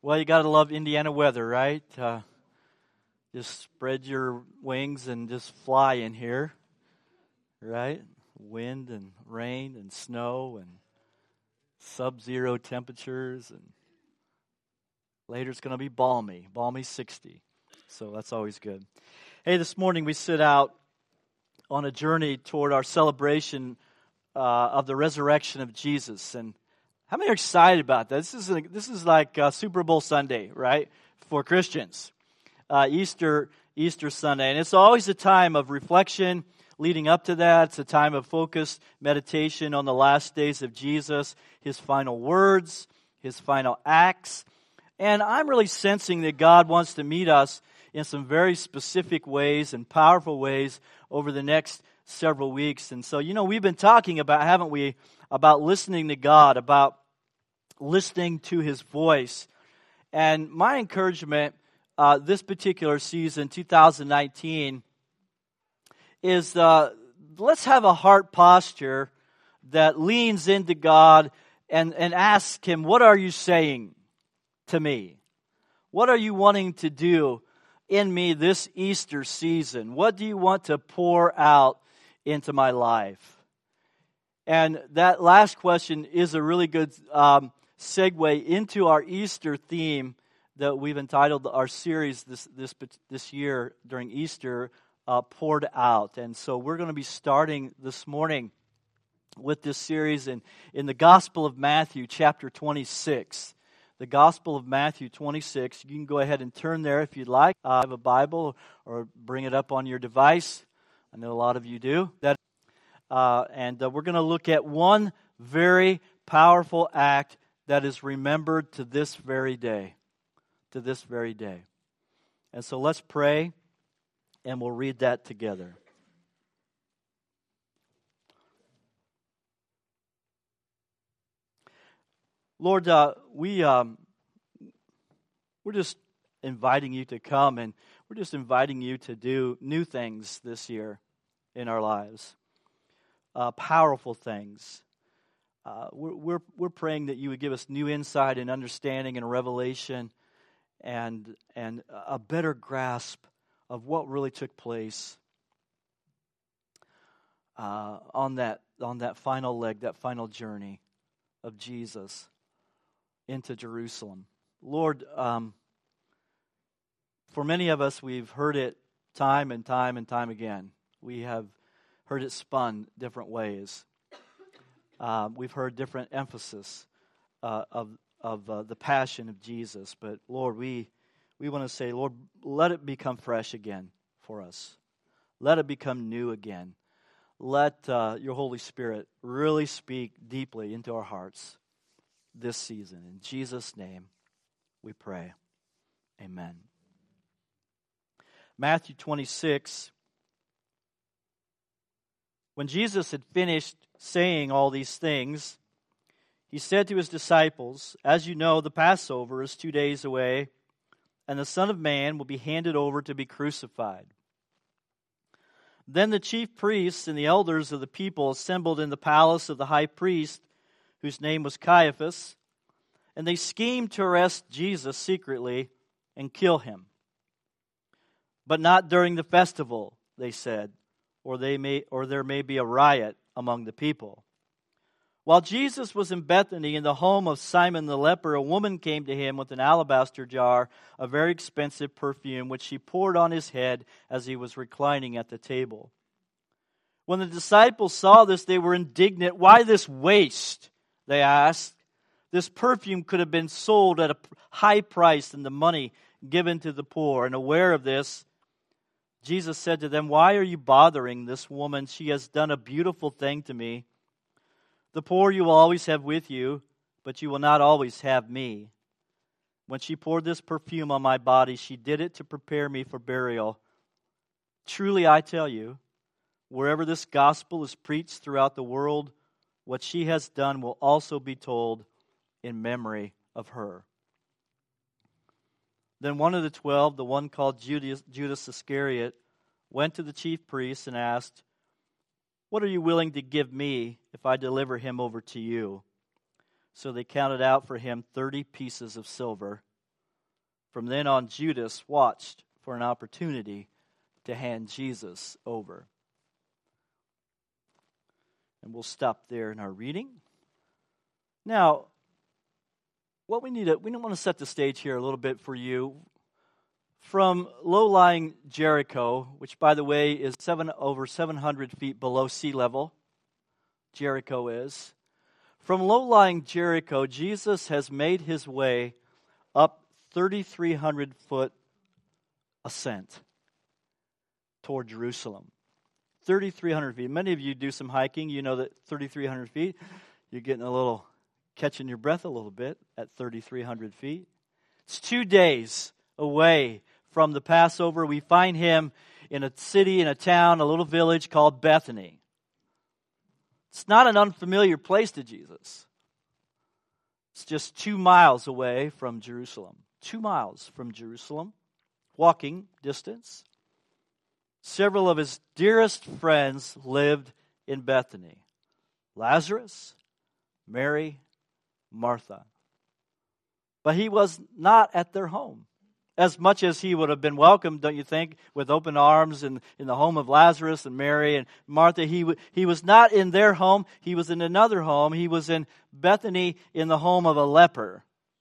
Well, you got to love Indiana weather, right? Just spread your wings and just fly in here, right? Wind and rain and snow and sub-zero temperatures, and later it's going to be balmy 60. So that's always good. Hey, this morning we set out on a journey toward our celebration of the resurrection of Jesus, and how many are excited about that? This is like Super Bowl Sunday, right, for Christians. Easter Sunday, and it's always a time of reflection leading up to that. It's a time of focused meditation on the last days of Jesus, His final words, His final acts, and I'm really sensing that God wants to meet us in some very specific ways and powerful ways over the next several weeks. And so, we've been talking about, haven't we, about listening to God, about listening to His voice. And my encouragement this particular season, 2019, is let's have a heart posture that leans into God and ask Him, what are you saying to me? What are you wanting to do in me this Easter season? What do you want to pour out into my life? And that last question is a really good segue into our Easter theme that we've entitled our series this year during Easter, Poured Out. And so we're going to be starting this morning with this series in the Gospel of Matthew, chapter 26. The Gospel of Matthew 26. You can go ahead and turn there if you'd like. Have a Bible or bring it up on your device. I know a lot of you do. And we're going to look at one very powerful act that is remembered to this very day. To this very day. And so let's pray, and we'll read that together. Lord, we're just inviting you to come, and we're just inviting you to do new things this year in our lives, powerful things. We're praying that you would give us new insight and understanding and revelation, and a better grasp of what really took place on that final leg, that final journey of Jesus into Jerusalem. Lord, for many of us, we've heard it time and time and time again. We have heard it spun different ways. We've heard different emphasis of the passion of Jesus. But Lord, we want to say, Lord, let it become fresh again for us. Let it become new again. Let your Holy Spirit really speak deeply into our hearts this season. In Jesus' name we pray. Amen. Matthew 26. When Jesus had finished saying all these things, He said to His disciples, "As you know, the Passover is 2 days away, and the Son of Man will be handed over to be crucified." Then the chief priests and the elders of the people assembled in the palace of the high priest, whose name was Caiaphas, and they schemed to arrest Jesus secretly and kill Him. "But not during the festival," they said, or there may be a riot among the people. While Jesus was in Bethany in the home of Simon the leper, a woman came to Him with an alabaster jar of very expensive perfume, which she poured on His head as He was reclining at the table. When the disciples saw this, they were indignant. "Why this waste?" they asked. "This perfume could have been sold at a high price and the money given to the poor." And aware of this, Jesus said to them, "Why are you bothering this woman? She has done a beautiful thing to me. The poor you will always have with you, but you will not always have me. When she poured this perfume on my body, she did it to prepare me for burial. Truly, I tell you, wherever this gospel is preached throughout the world, what she has done will also be told in memory of her." Then one of the 12, the one called Judas Iscariot, went to the chief priests and asked, "What are you willing to give me if I deliver him over to you?" So they counted out for him 30 pieces of silver. From then on, Judas watched for an opportunity to hand Jesus over. And we'll stop there in our reading. Now, what we want to set the stage here a little bit for you. From low-lying Jericho, which, by the way, is over 700 feet below sea level, Jericho is. From low-lying Jericho, Jesus has made his way up 3,300-foot ascent toward Jerusalem. 3,300 feet. Many of you do some hiking. You know that 3,300 feet, you're getting catching your breath a little bit at 3,300 feet. It's 2 days away from the Passover. We find him in a city, in a town, a little village called Bethany. It's not an unfamiliar place to Jesus. It's just 2 miles away from Jerusalem. 2 miles from Jerusalem, walking distance. Several of his dearest friends lived in Bethany. Lazarus, Mary, Martha. But he was not at their home. As much as he would have been welcomed, don't you think, with open arms in the home of Lazarus and Mary and Martha, he was not in their home. He was in another home. He was in Bethany in the home of a leper.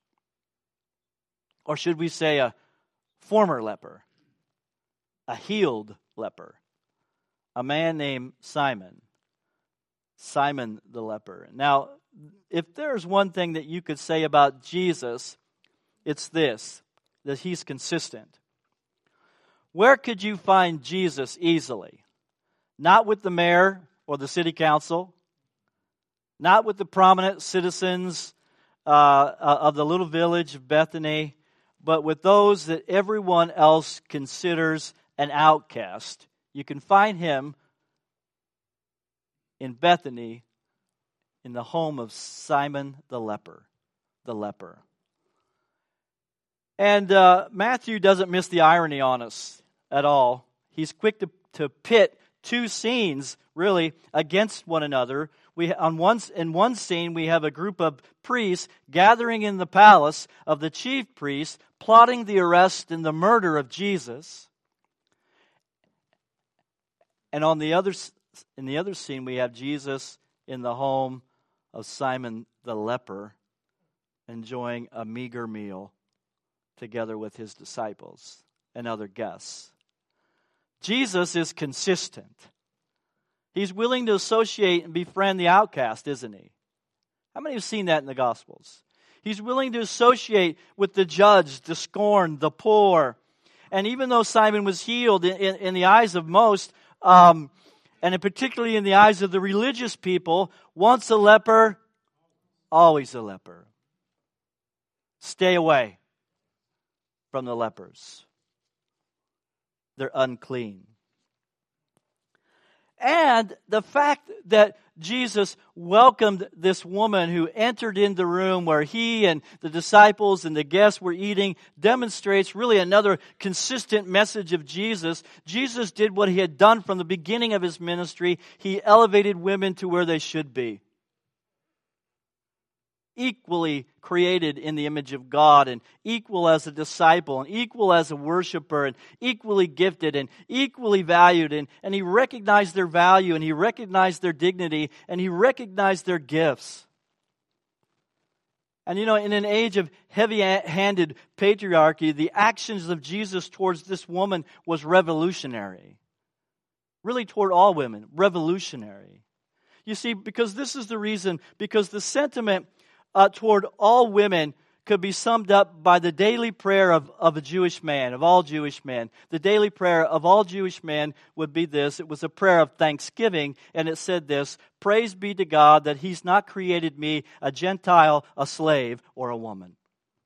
Or should we say a former leper, a healed leper, a man named Simon the leper. Now, if there's one thing that you could say about Jesus, it's this, that he's consistent. Where could you find Jesus easily? Not with the mayor or the city council, not with the prominent citizens of the little village of Bethany, but with those that everyone else considers an outcast. You can find him in Bethany in the home of Simon the leper. And Matthew doesn't miss the irony on us at all. He's quick to pit two scenes, really, against one another. In one scene, we have a group of priests gathering in the palace of the chief priest, plotting the arrest and the murder of Jesus. And in the other scene, we have Jesus in the home of Simon the leper, enjoying a meager meal together with his disciples and other guests. Jesus is consistent. He's willing to associate and befriend the outcast, isn't he? How many have seen that in the Gospels? He's willing to associate with the judged, the scorned, the poor. And even though Simon was healed in the eyes of most, and particularly in the eyes of the religious people, once a leper, always a leper. Stay away from the lepers. They're unclean. And the fact that Jesus welcomed this woman who entered in the room where he and the disciples and the guests were eating demonstrates really another consistent message of Jesus. Jesus did what he had done from the beginning of his ministry. He elevated women to where they should be. Equally created in the image of God, and equal as a disciple, and equal as a worshiper, and equally gifted, and equally valued. And he recognized their value, and he recognized their dignity, and he recognized their gifts. And in an age of heavy-handed patriarchy, the actions of Jesus towards this woman was revolutionary. Really toward all women, revolutionary. You see, because this is the reason, because the sentiment toward all women could be summed up by the daily prayer of a Jewish man, of all Jewish men. The daily prayer of all Jewish men would be this. It was a prayer of thanksgiving, and it said this: "Praise be to God that He's not created me a Gentile, a slave, or a woman."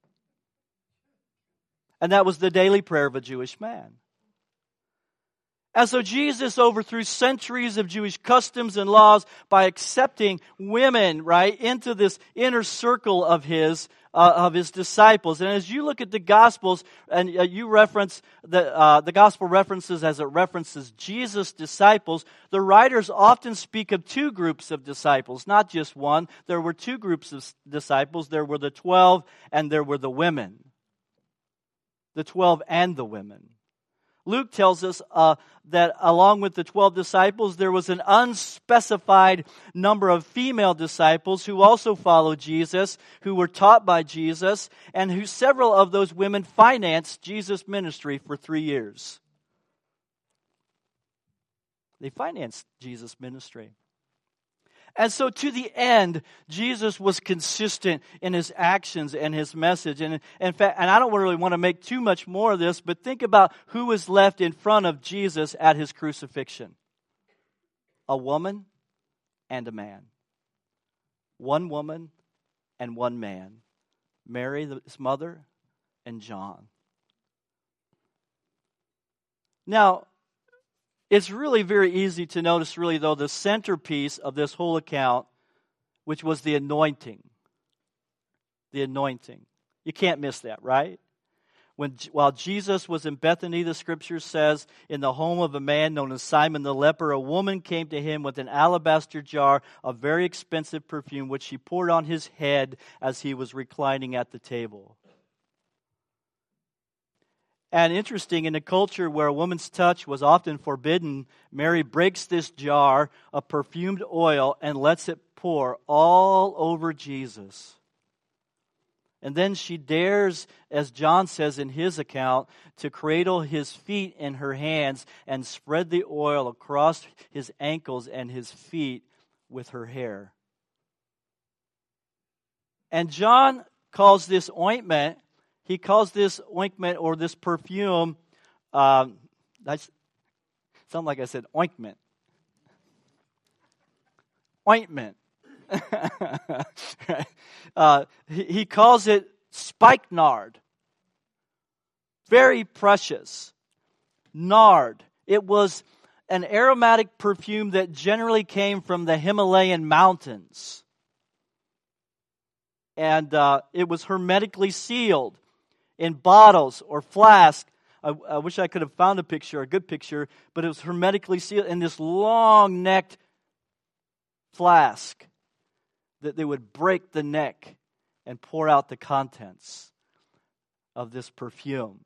And that was the daily prayer of a Jewish man. And so Jesus overthrew centuries of Jewish customs and laws by accepting women, right, into this inner circle of his disciples. And as you look at the Gospels, and you reference the Gospel references as it references Jesus' disciples, the writers often speak of two groups of disciples, not just one. There were two groups of disciples. There were the 12, and there were the women. the 12 and the women. Luke tells us that along with the 12 disciples, there was an unspecified number of female disciples who also followed Jesus, who were taught by Jesus, and who several of those women financed Jesus' ministry for 3 years. They financed Jesus' ministry. And so to the end, Jesus was consistent in his actions and his message. And in fact, and I don't really want to make too much more of this, but think about who was left in front of Jesus at his crucifixion. A woman and a man. One woman and one man. Mary, his mother, and John. Now, it's really very easy to notice, really, though, the centerpiece of this whole account, which was the anointing. The anointing. You can't miss that, right? While Jesus was in Bethany, the Scripture says, in the home of a man known as Simon the leper, a woman came to him with an alabaster jar of very expensive perfume, which she poured on his head as he was reclining at the table. And interesting, in a culture where a woman's touch was often forbidden, Mary breaks this jar of perfumed oil and lets it pour all over Jesus. And then she dares, as John says in his account, to cradle his feet in her hands and spread the oil across his ankles and his feet with her hair. And John calls this ointment, he calls this ointment or this perfume, that's sound like I said ointment. Ointment. He calls it spikenard. Very precious. Nard. It was an aromatic perfume that generally came from the Himalayan mountains. And it was hermetically sealed in bottles or flasks. I wish I could have found a good picture, but it was hermetically sealed in this long-necked flask that they would break the neck and pour out the contents of this perfume.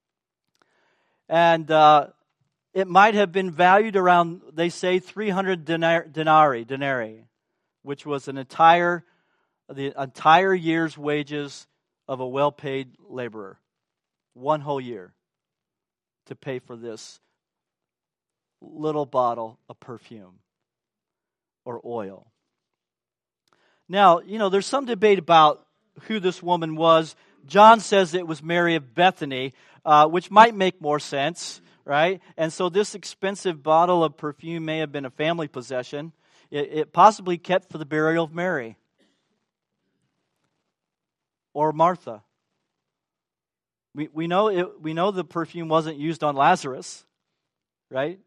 And it might have been valued around, they say, 300 denarii, which was the entire year's wages of a well-paid laborer. One whole year to pay for this little bottle of perfume or oil. Now, there's some debate about who this woman was. John says it was Mary of Bethany, which might make more sense, right? And so this expensive bottle of perfume may have been a family possession. It possibly kept for the burial of Mary or Martha. We know the perfume wasn't used on Lazarus, right?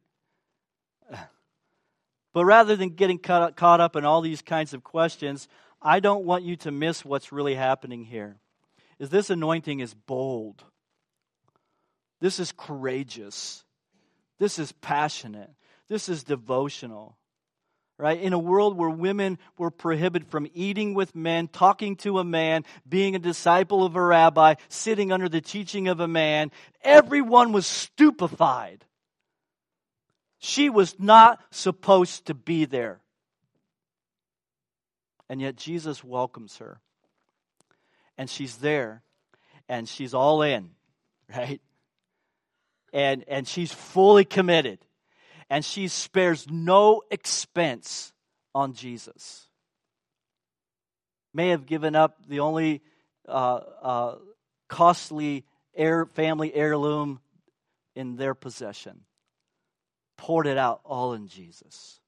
But rather than getting caught up in all these kinds of questions, I don't want you to miss what's really happening here. Is this anointing is bold. This is courageous. This is passionate. This is devotional. Right? In a world where women were prohibited from eating with men, talking to a man, being a disciple of a rabbi, sitting under the teaching of a man, everyone was stupefied. She was not supposed to be there. And yet Jesus welcomes her. And she's there. And she's all in. Right? And she's fully committed. And she spares no expense on Jesus. May have given up the only costly family heirloom in their possession. Poured it out all in Jesus.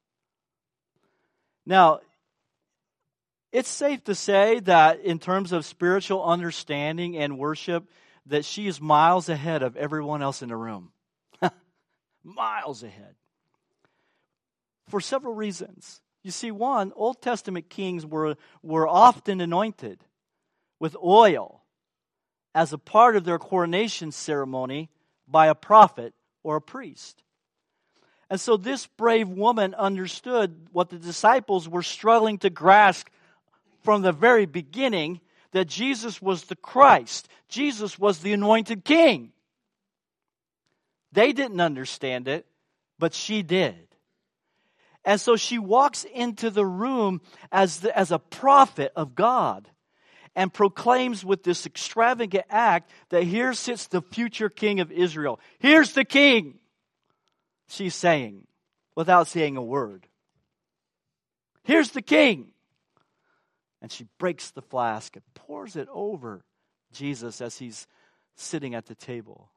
Now, it's safe to say that in terms of spiritual understanding and worship, that she is miles ahead of everyone else in the room. Miles ahead. For several reasons. You see, one, Old Testament kings were often anointed with oil as a part of their coronation ceremony by a prophet or a priest. And so this brave woman understood what the disciples were struggling to grasp from the very beginning, that Jesus was the Christ. Jesus was the anointed king. They didn't understand it, but she did. And so she walks into the room as a prophet of God and proclaims with this extravagant act that here sits the future king of Israel. Here's the king, she's saying, without saying a word. Here's the king. And she breaks the flask and pours it over Jesus as he's sitting at the table.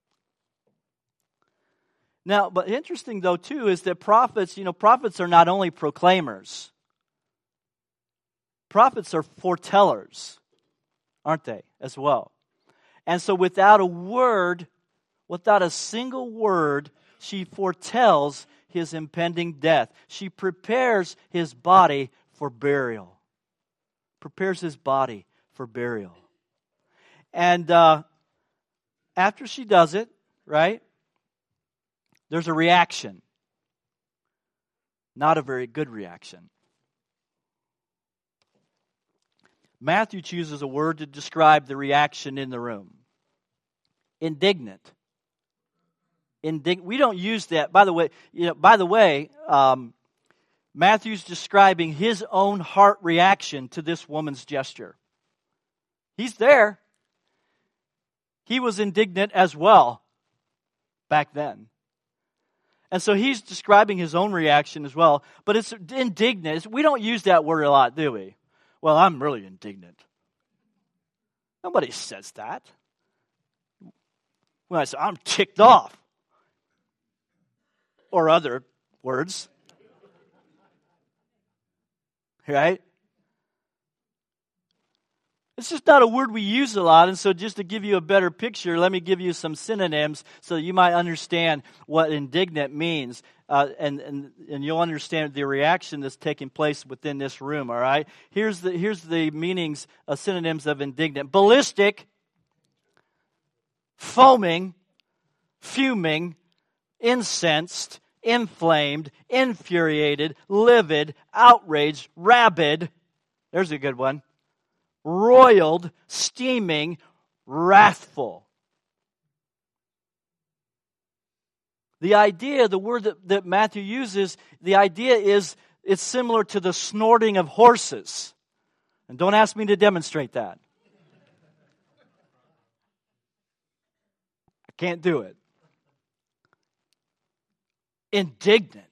Now, but interesting though too is that prophets are not only proclaimers. Prophets are foretellers, aren't they, as well? And so without a single word, she foretells his impending death. She prepares his body for burial. And after she does it, right, there's a reaction. Not a very good reaction. Matthew chooses a word to describe the reaction in the room. Indignant. We don't use that. By the way, Matthew's describing his own heart reaction to this woman's gesture. He's there. He was indignant as well back then. And so he's describing his own reaction as well. But it's indignant. We don't use that word a lot, do we? Well, I'm really indignant. Nobody says that. When I say, I'm ticked off. Or other words. Right? It's just not a word we use a lot, and so just to give you a better picture, let me give you some synonyms so that you might understand what indignant means, and you'll understand the reaction that's taking place within this room, all right? Here's the meanings of synonyms of indignant. Ballistic, foaming, fuming, incensed, inflamed, infuriated, livid, outraged, rabid. There's a good one. Roiled, steaming, wrathful. The idea, the word that Matthew uses, the idea is it's similar to the snorting of horses. And don't ask me to demonstrate that. I can't do it. Indignant.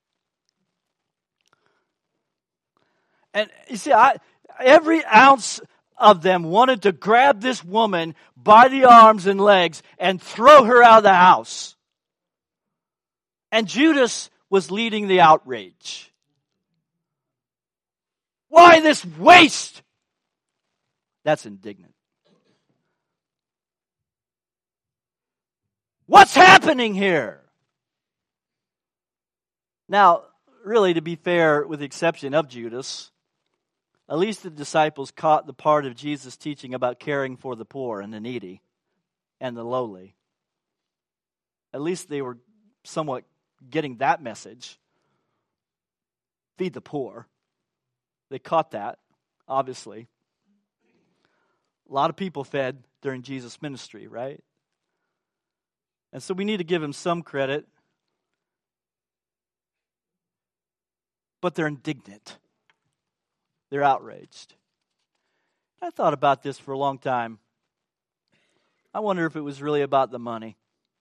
And you see, every ounce of them wanted to grab this woman by the arms and legs and throw her out of the house. And Judas was leading the outrage. Why this waste? That's indignant. What's happening here? Now, really, to be fair, with the exception of Judas, at least the disciples caught the part of Jesus' teaching about caring for the poor and the needy and the lowly. At least they were somewhat getting that message. Feed the poor. They caught that, obviously. A lot of people fed during Jesus' ministry, right? And so we need to give him some credit. But they're indignant. They're outraged. I thought about this for a long time. I wonder if it was really about the money.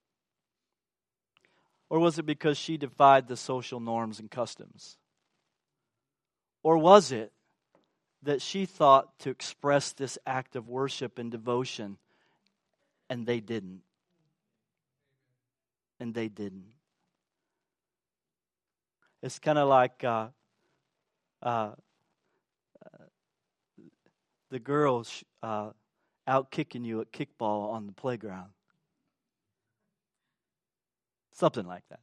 Or was it because she defied the social norms and customs? Or was it that she thought to express this act of worship and devotion, and they didn't? And they didn't. It's kind of like the girls out kicking you at kickball on the playground. Something like that.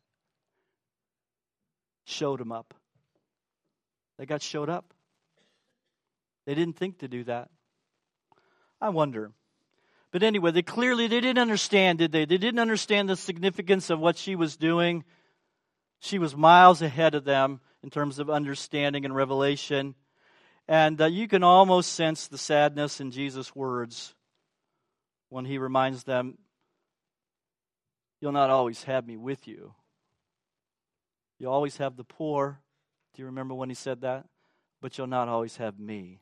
Showed them up. They got showed up. They didn't think to do that. I wonder. But anyway, they didn't understand, did they? They didn't understand the significance of what she was doing. She was miles ahead of them in terms of understanding and revelation. And you can almost sense the sadness in Jesus' words when he reminds them, you'll not always have me with you. You'll always have the poor. Do you remember when he said that? But you'll not always have me.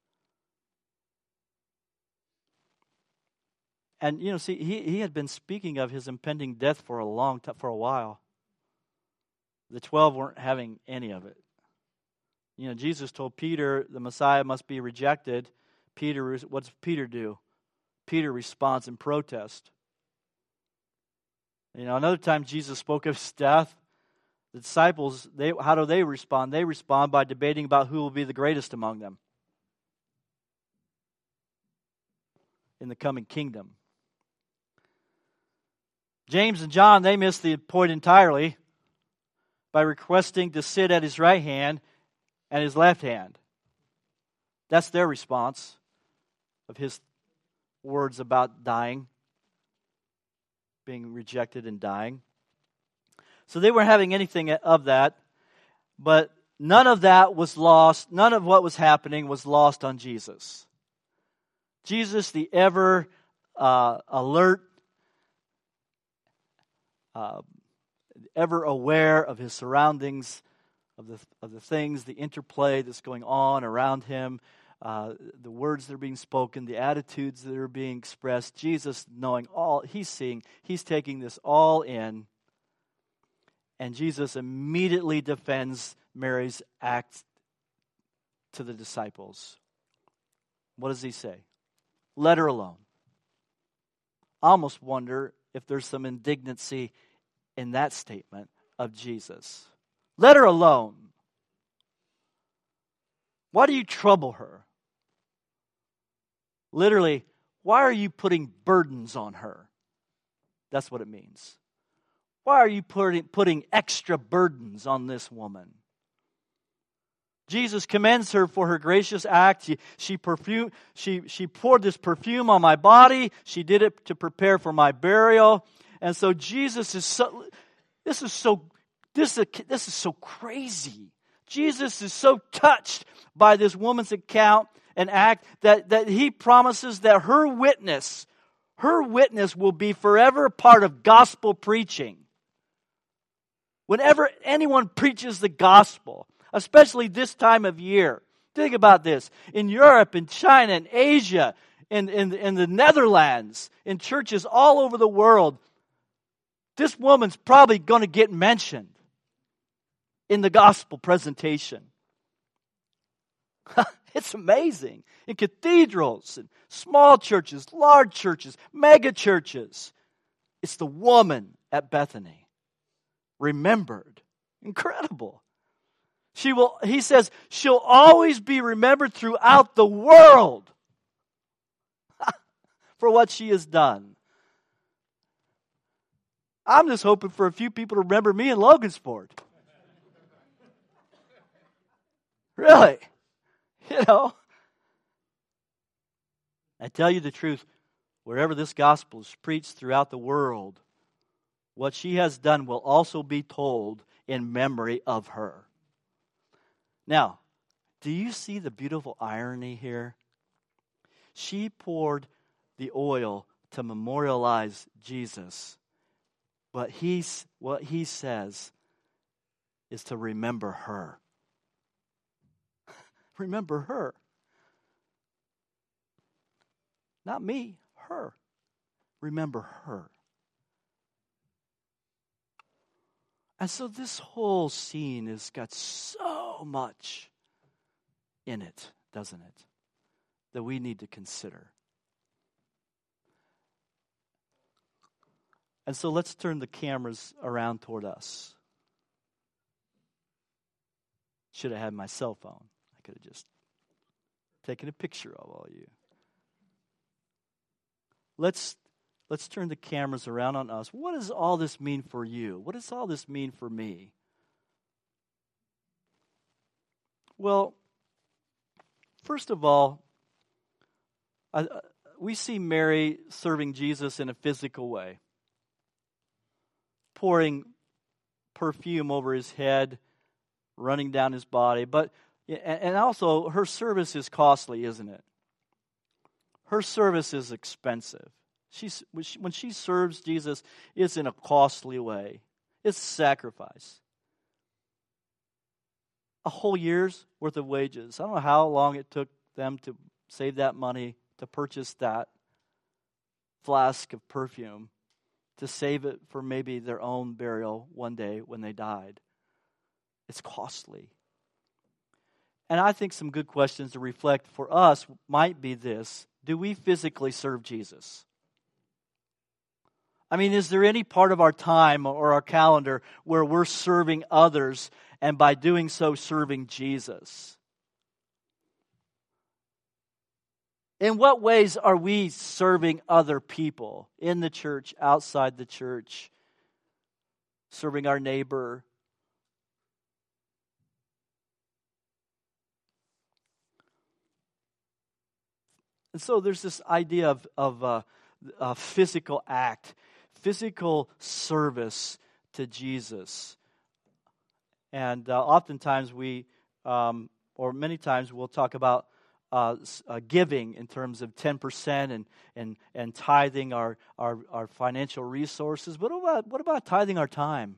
And, see, he had been speaking of his impending death for a long time, for a while. The 12 weren't having any of it. Jesus told Peter the Messiah must be rejected. What does Peter do? Peter responds in protest. Another time Jesus spoke of his death. The disciples, how do they respond? They respond by debating about who will be the greatest among them in the coming kingdom. James and John, they missed the point entirely by requesting to sit at his right hand and his left hand. That's their response of his words about dying, being rejected and dying. So they weren't having anything of that, but none of that was lost. None of what was happening was lost on Jesus. Jesus, the ever alert, ever aware of his surroundings, of the things, the interplay that's going on around him, the words that are being spoken, the attitudes that are being expressed. Jesus, knowing all, he's seeing, he's taking this all in. And Jesus immediately defends Mary's act to the disciples. What does he say? Let her alone. I almost wonder if there's some indignancy in that statement of Jesus. Let her alone. Why do you trouble her? Literally, why are you putting burdens on her? That's what it means. Why are you putting extra burdens on this woman? Jesus commends her for her gracious act. She poured this perfume on my body. She did it to prepare for my burial. And so Jesus is so. This is so crazy. Jesus is so touched by this woman's account and act that he promises that her witness will be forever a part of gospel preaching. Whenever anyone preaches the gospel, especially this time of year, think about this. In Europe, in China, in Asia, in the Netherlands, in churches all over the world, this woman's probably going to get mentioned in the gospel presentation. It's amazing. In cathedrals, in small churches, large churches, mega churches, it's the woman at Bethany. Remembered. Incredible. He says, she'll always be remembered throughout the world for what she has done. I'm just hoping for a few people to remember me in Logansport. Really. I tell you the truth, wherever this gospel is preached throughout the world, what she has done will also be told in memory of her. Now, do you see the beautiful irony here? She poured the oil to memorialize Jesus, but what he says is to remember her. Remember her. Not me, her. Remember her. And so this whole scene has got so much in it, doesn't it? That we need to consider. And so let's turn the cameras around toward us. Should have had my cell phone. I could have just taken a picture of all you. Let's turn the cameras around on us. What does all this mean for you? What does all this mean for me? Well, first of all, we see Mary serving Jesus in a physical way, pouring perfume over his head, running down his body. But, And also, her service is costly, isn't it? Her service is expensive. When she serves Jesus, it's in a costly way. It's sacrifice. A whole year's worth of wages. I don't know how long it took them to save that money to purchase that flask of perfume, to save it for maybe their own burial one day when they died. It's costly. And I think some good questions to reflect for us might be this: do we physically serve Jesus? I mean, is there any part of our time or our calendar where we're serving others and by doing so serving Jesus? In what ways are we serving other people in the church, outside the church, serving our neighbor? And so there's this idea of a physical act, physical service to Jesus. And oftentimes or many times we'll talk about giving in terms of 10% and tithing our financial resources. But what about tithing our time?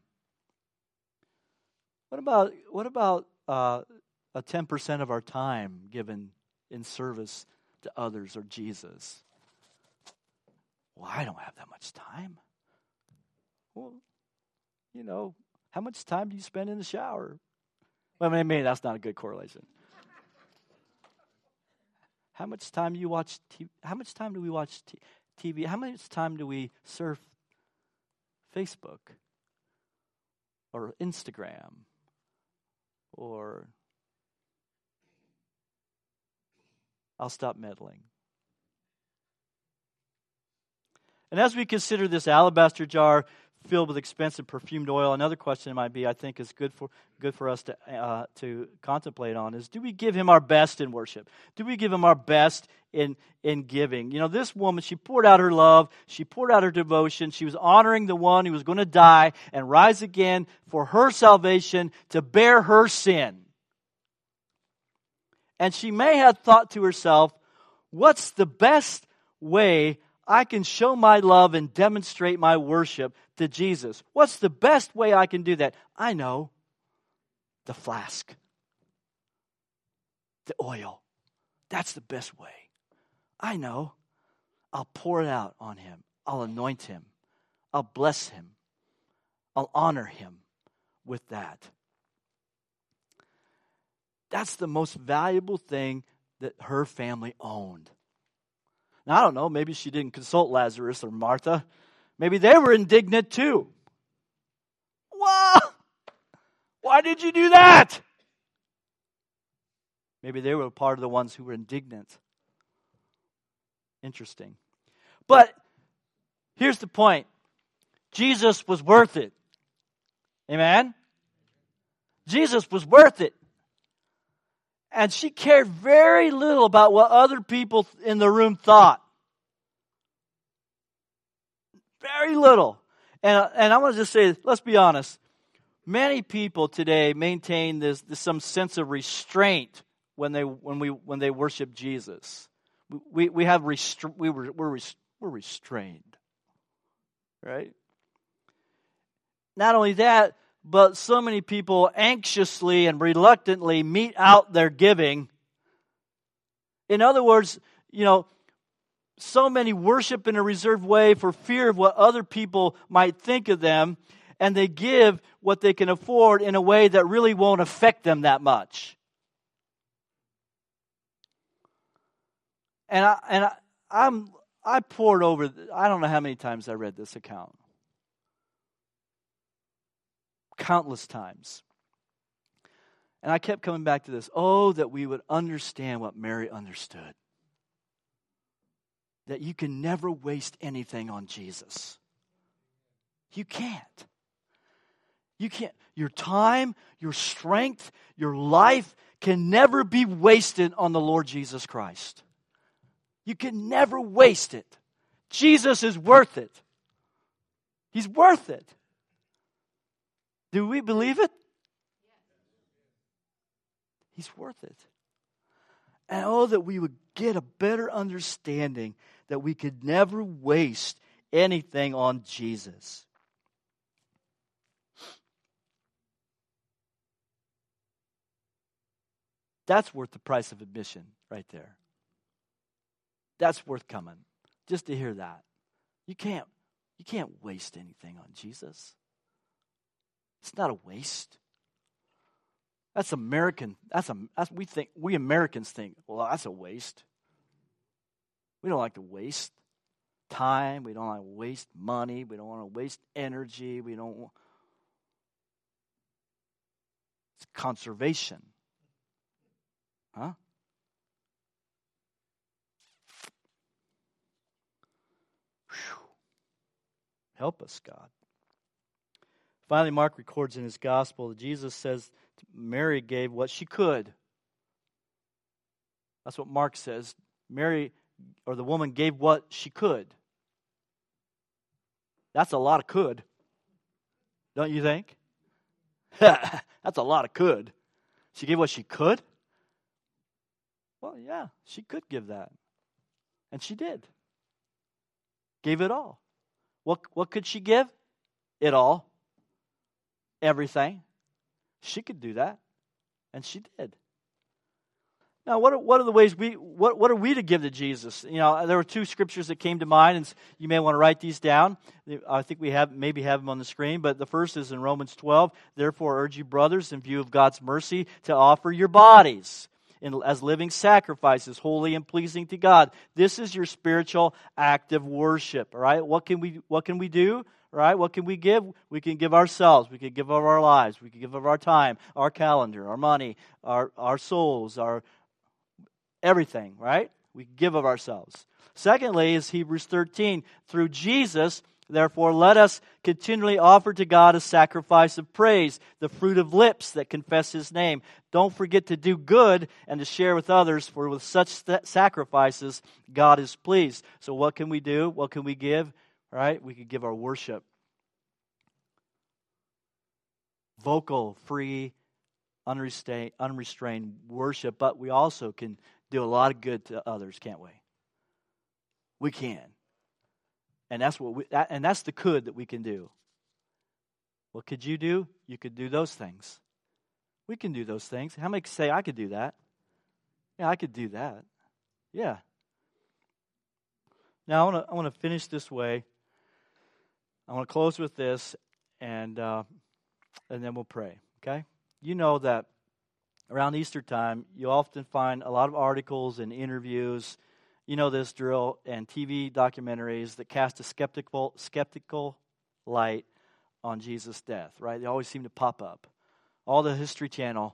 What about a 10% of our time given in service to others or Jesus? Well, I don't have that much time. Well, how much time do you spend in the shower? Well, maybe that's not a good correlation. How much time do you watch TV? How much time do we watch TV? How much time do we surf Facebook or Instagram or... I'll stop meddling. And as we consider this alabaster jar filled with expensive perfumed oil, another question might be, I think, is good for us to contemplate on is: do we give Him our best in worship? Do we give Him our best in giving? This woman, she poured out her love, she poured out her devotion, she was honoring the one who was going to die and rise again for her salvation, to bear her sin. And she may have thought to herself, what's the best way I can show my love and demonstrate my worship to Jesus? What's the best way I can do that? I know. The flask. The oil. That's the best way. I know. I'll pour it out on Him. I'll anoint Him. I'll bless Him. I'll honor Him with that. That's the most valuable thing that her family owned. Now, I don't know, maybe she didn't consult Lazarus or Martha. Maybe they were indignant too. Why did you do that? Maybe they were part of the ones who were indignant. Interesting. But here's the point. Jesus was worth it. Amen? Jesus was worth it. And she cared very little about what other people in the room thought. Very little. And I want to just say, let's be honest. Many people today maintain this some sense of restraint when they worship Jesus. We're restrained, right? Not only that, but so many people anxiously and reluctantly mete out their giving. In other words, so many worship in a reserved way for fear of what other people might think of them, and they give what they can afford in a way that really won't affect them that much. And I poured over. I don't know how many times I read this account. Countless times. And I kept coming back to this. Oh, that we would understand what Mary understood. That you can never waste anything on Jesus. You can't. You can't. Your time, your strength, your life can never be wasted on the Lord Jesus Christ. You can never waste it. Jesus is worth it. He's worth it. Do we believe it? He's worth it. And oh, that we would get a better understanding that we could never waste anything on Jesus. That's worth the price of admission right there. That's worth coming just to hear that. You can't waste anything on Jesus. It's not a waste. That's American. We Americans think, well, that's a waste. We don't like to waste time. We don't like to waste money. We don't want to waste energy. It's conservation. Huh? Whew. Help us, God. Finally, Mark records in his gospel that Jesus says Mary gave what she could. That's what Mark says. Mary, or the woman, gave what she could. That's a lot of could. Don't you think? That's a lot of could. She gave what she could? Well, yeah, she could give that. And she did. Gave it all. What could she give? It all. Everything. She could do that. And she did. Now, what are the ways what are we to give to Jesus? You know, there were two scriptures that came to mind, and you may want to write these down. I think we maybe have them on the screen, but the first is in Romans 12. Therefore, I urge you, brothers, in view of God's mercy, to offer your bodies as living sacrifices, holy and pleasing to God. This is your spiritual act of worship. All right, what can we do? Right? What can we give? We can give ourselves. We can give of our lives. We can give of our time, our calendar, our money, our souls, our everything, right? We give of ourselves. Secondly is Hebrews 13. Through Jesus, therefore, let us continually offer to God a sacrifice of praise, the fruit of lips that confess His name. Don't forget to do good and to share with others, for with such sacrifices, God is pleased. So what can we do? What can we give? Right? We could give our worship. Vocal, free, unrestrained worship, but we also can do a lot of good to others, can't we? We can. And that's that's the could that we can do. What could you do? You could do those things. We can do those things. How many say I could do that? Yeah, I could do that. Yeah. Now I want to finish this way. I want to close with this, and then we'll pray. Okay? You know that around Easter time, you often find a lot of articles and interviews. You know this drill, and TV documentaries that cast a skeptical light on Jesus' death. Right? They always seem to pop up. All the History Channel,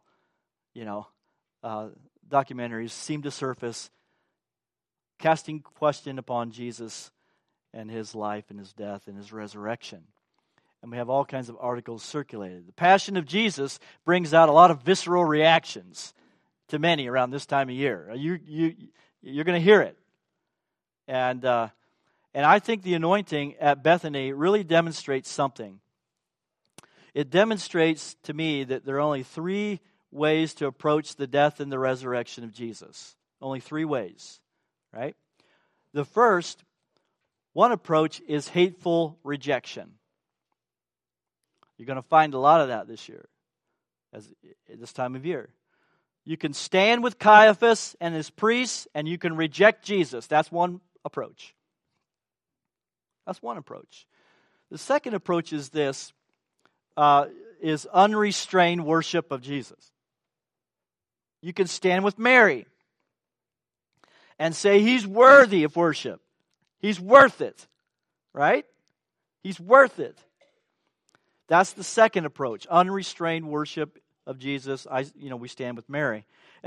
documentaries seem to surface, casting question upon Jesus and His life and His death and His resurrection. And we have all kinds of articles circulated. The Passion of Jesus brings out a lot of visceral reactions to many around this time of year. You're going to hear it. And I think the anointing at Bethany really demonstrates something. It demonstrates to me that there are only 3 ways to approach the death and the resurrection of Jesus. Only 3 ways, right? The first, one approach is hateful rejection. You're going to find a lot of that this year, this time of year. You can stand with Caiaphas and his priests, and you can reject Jesus. That's one approach. That's one approach. The second approach is this, is unrestrained worship of Jesus. You can stand with Mary and say He's worthy of worship. He's worth it, right? He's worth it. That's the second approach, unrestrained worship of Jesus. We stand with Mary,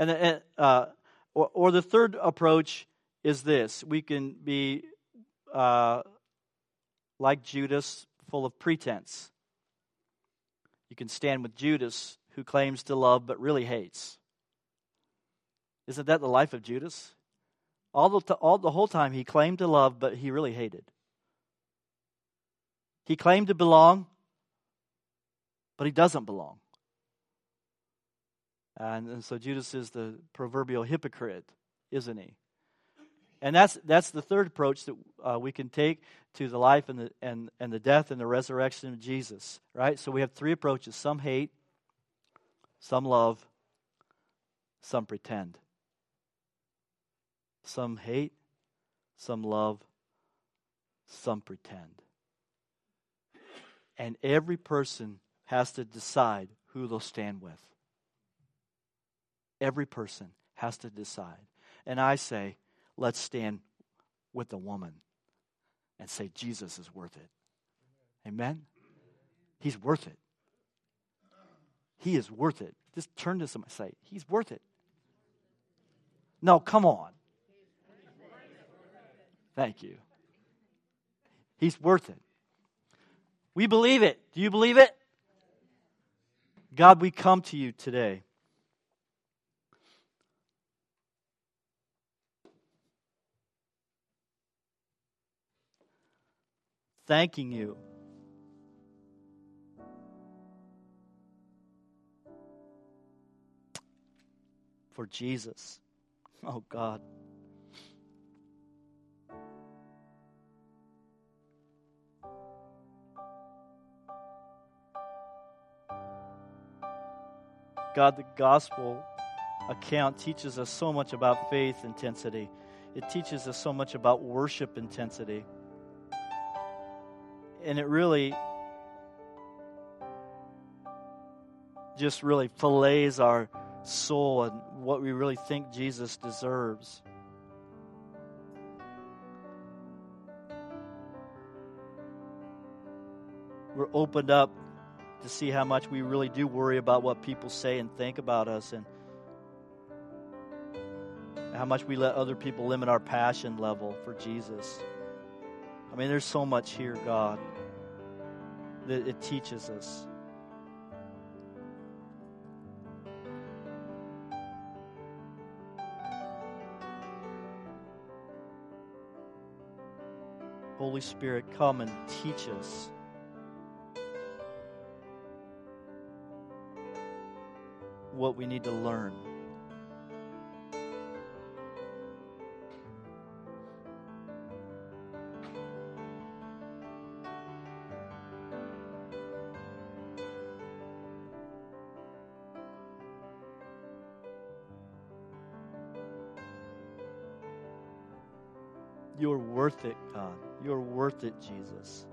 or the third approach is this: we can be like Judas, full of pretense. You can stand with Judas, who claims to love but really hates. Isn't that the life of Judas? All the whole time he claimed to love, but he really hated. He claimed to belong, but he doesn't belong. And so Judas is the proverbial hypocrite, isn't he? And that's the third approach that we can take to the life and the death and the resurrection of Jesus, right? So we have three approaches. Some hate, some love, some pretend. Some hate, some love, some pretend. And every person has to decide who they'll stand with. Every person has to decide. And I say, let's stand with the woman and say Jesus is worth it. Amen? He's worth it. He is worth it. Just turn to somebody and say, he's worth it. No, come on. Thank you. He's worth it. We believe it. Do you believe it? God, we come to you today. Thanking you for Jesus. Oh, God. God, the gospel account teaches us so much about faith intensity. It teaches us so much about worship intensity. And it really just really fillets our soul and what we really think Jesus deserves. We're opened up to see how much we really do worry about what people say and think about us, and how much we let other people limit our passion level for Jesus. I mean, there's so much here, God, that it teaches us. Holy Spirit, come and teach us. What we need to learn. You're worth it, God. You're worth it, Jesus.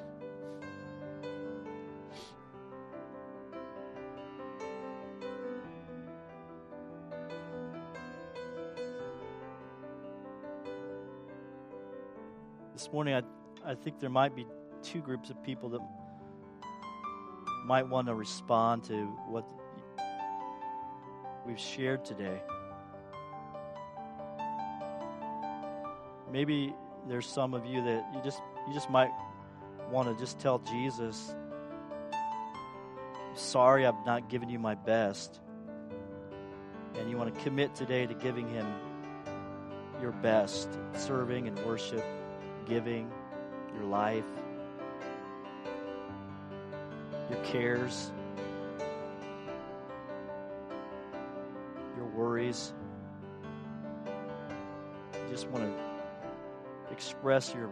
This morning, I think there might be two groups of people that might want to respond to what we've shared today. Maybe there's some of you that you just might want to just tell Jesus, sorry, I've not given you my best. And you want to commit today to giving him your best, serving and worship, giving, your life, your cares, your worries. You just want to express your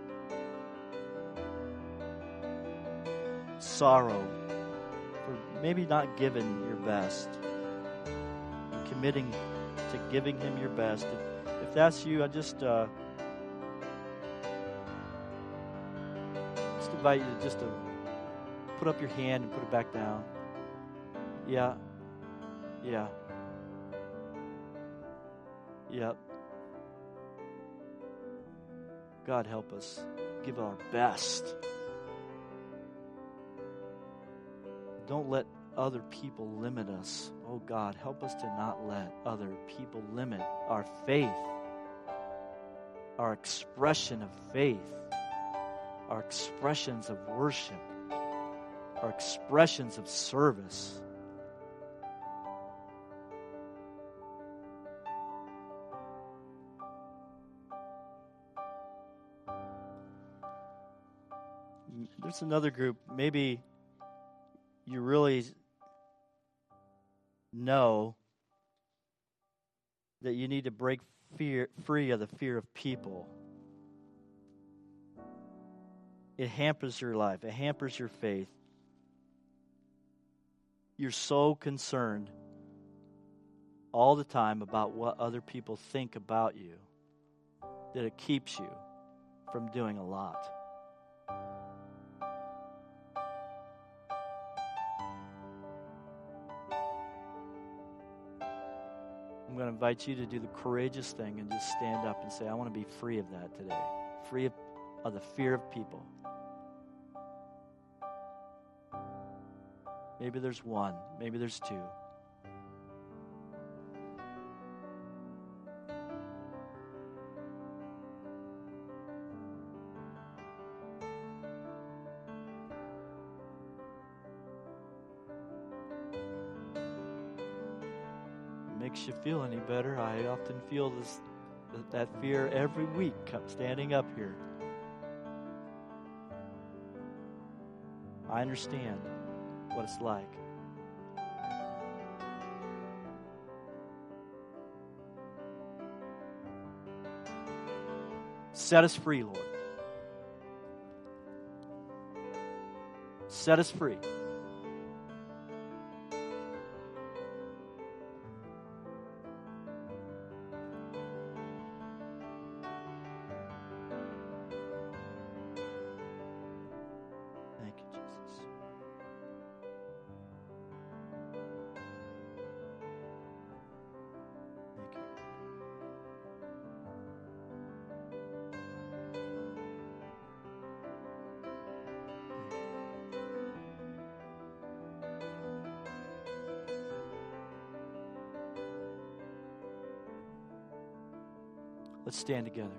sorrow for maybe not giving your best and committing to giving him your best. If that's you, I just invite you to put up your hand and put it back down. Yeah. Yep. God, help us give our best. Don't let other people limit us. Oh God, help us to not let other people limit our faith, our expression of faith, our expressions of worship, our expressions of service. There's another group, maybe you really know that you need to break free of the fear of people. It hampers your life. It hampers your faith. You're so concerned all the time about what other people think about you that it keeps you from doing a lot. I'm going to invite you to do the courageous thing and just stand up and say, I want to be free of that today. Free of the fear of people. Maybe there's one. Maybe there's two. Makes you feel any better. I often feel that fear every week standing up here. I understand what it's like. Set us free, Lord. Set us free. Let's stand together.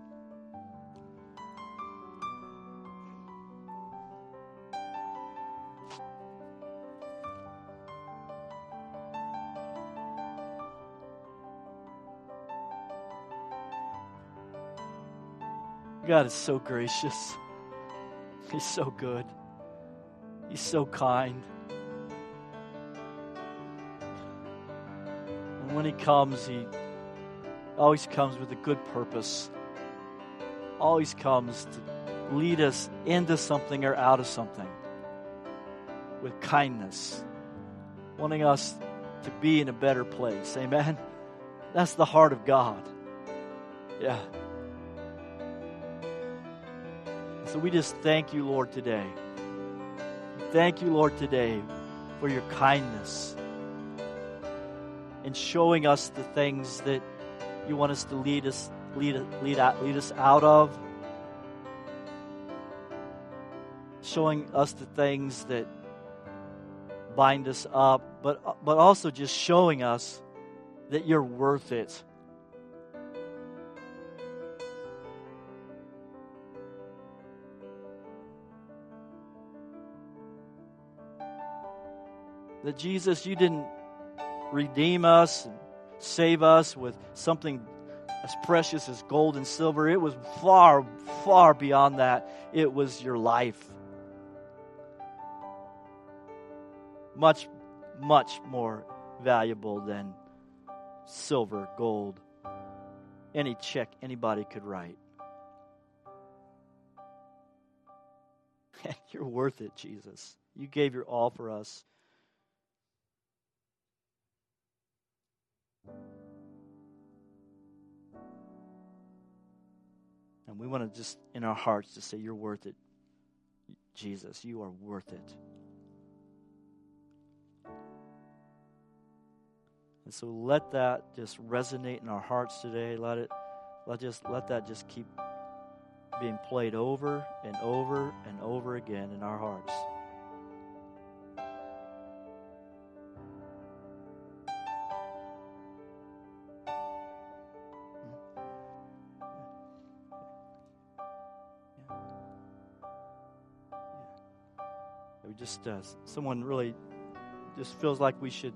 God is so gracious. He's so good. He's so kind. And when He comes, He always comes with a good purpose. Always comes to lead us into something or out of something with kindness, wanting us to be in a better place. Amen? That's the heart of God. Yeah. So we just thank you, Lord, today. Thank you, Lord, today for your kindness in showing us the things that you want us to lead us out of, showing us the things that bind us up, but also just showing us that you're worth it. That Jesus, you didn't redeem us and save us with something as precious as gold and silver. It was far, far beyond that. It was your life. Much, much more valuable than silver, gold, any check anybody could write. You're worth it, Jesus. You gave your all for us. And we want to just, in our hearts, to say, you're worth it. Jesus, you are worth it. And so let that just resonate in our hearts today. Let that just keep being played over and over and over again in our hearts. We just, someone really just feels like we should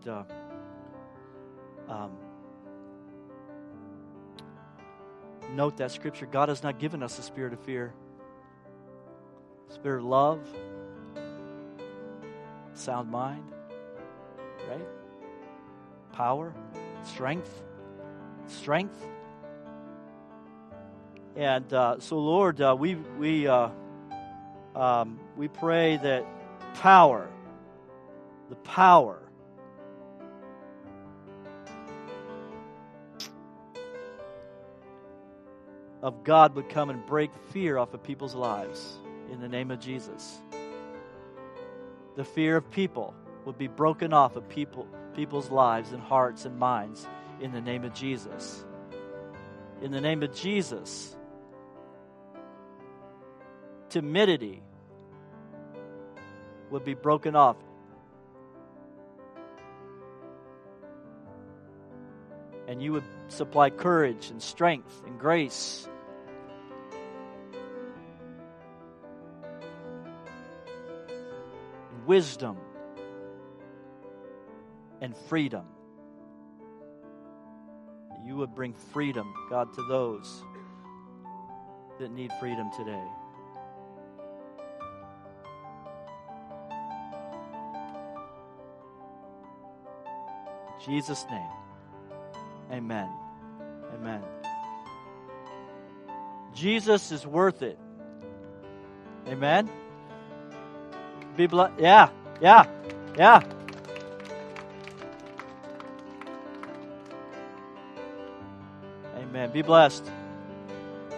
note that scripture. God has not given us a spirit of fear. Spirit of love, sound mind, right? power, strength. And so, Lord, we pray that the power of God would come and break fear off of people's lives in the name of Jesus. The fear of people would be broken off of people's lives and hearts and minds in the name of Jesus. In the name of Jesus. Timidity would be broken off. And you would supply courage and strength and grace. And wisdom and freedom. You would bring freedom, God, to those that need freedom today. In Jesus' name, amen. Amen. Jesus is worth it. Amen. Be blessed. Yeah. Amen. Be blessed.